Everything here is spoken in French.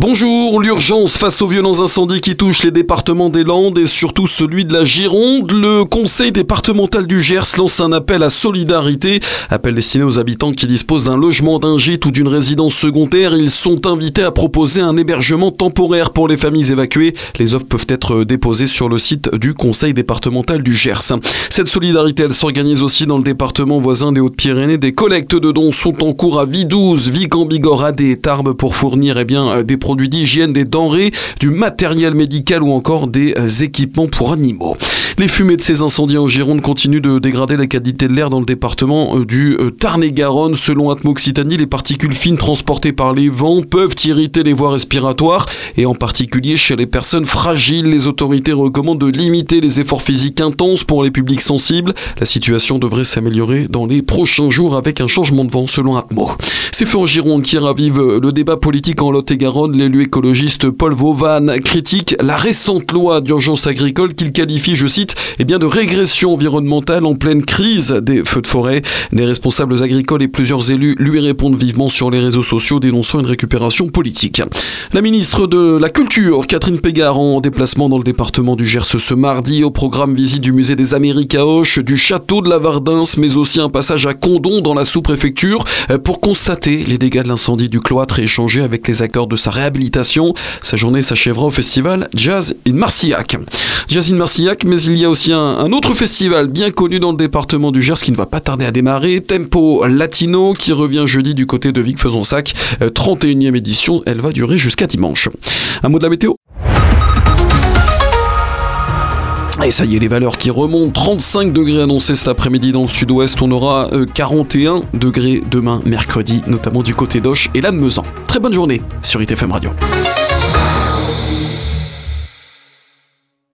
Bonjour, l'urgence face aux violents incendies qui touchent les départements des Landes et surtout celui de la Gironde. Le conseil départemental du Gers lance un appel à solidarité. Appel destiné aux habitants qui disposent d'un logement, d'un gîte ou d'une résidence secondaire. Ils sont invités à proposer un hébergement temporaire pour les familles évacuées. Les offres peuvent être déposées sur le site du conseil départemental du Gers. Cette solidarité, elle s'organise aussi dans le département voisin des Hautes-Pyrénées. Des collectes de dons sont en cours à Vidouze, Vigan, Bigorrade et Tarbes pour fournir des produits d'hygiène, des denrées, du matériel médical ou encore des équipements pour animaux. Les fumées de ces incendies en Gironde continuent de dégrader la qualité de l'air dans le département du Tarn-et-Garonne. Selon Atmo Occitanie, les particules fines transportées par les vents peuvent irriter les voies respiratoires et en particulier chez les personnes fragiles. Les autorités recommandent de limiter les efforts physiques intenses pour les publics sensibles. La situation devrait s'améliorer dans les prochains jours avec un changement de vent selon Atmo. Ces feux en Gironde qui ravivent le débat politique en Lot-et-Garonne. L'élu écologiste Paul Vauvanne critique la récente loi d'urgence agricole qu'il qualifie, je cite, de régression environnementale en pleine crise des feux de forêt. Des responsables agricoles et plusieurs élus lui répondent vivement sur les réseaux sociaux, dénonçant une récupération politique. La ministre de la Culture, Catherine Pégard, en déplacement dans le département du Gers ce mardi. Au programme visite du musée des Amériques à Auch, du château de la Vardins, mais aussi un passage à Condom dans la sous-préfecture pour constater les dégâts de l'incendie du cloître et échanger avec les acteurs de sa réhabilitation. Sa journée s'achèvera au festival Jazz in Marcillac. Jazz in Marcillac, mais il y a aussi un autre festival bien connu dans le département du Gers qui ne va pas tarder à démarrer, Tempo Latino, qui revient jeudi du côté de Vic-Fezensac. 31e édition, elle va durer jusqu'à dimanche. Un mot de la météo ? Et ça y est, les valeurs qui remontent. 35 degrés annoncés cet après-midi dans le sud-ouest. On aura 41 degrés demain, mercredi, notamment du côté d'Auch et Lannemezan. Très bonne journée sur ITFM Radio.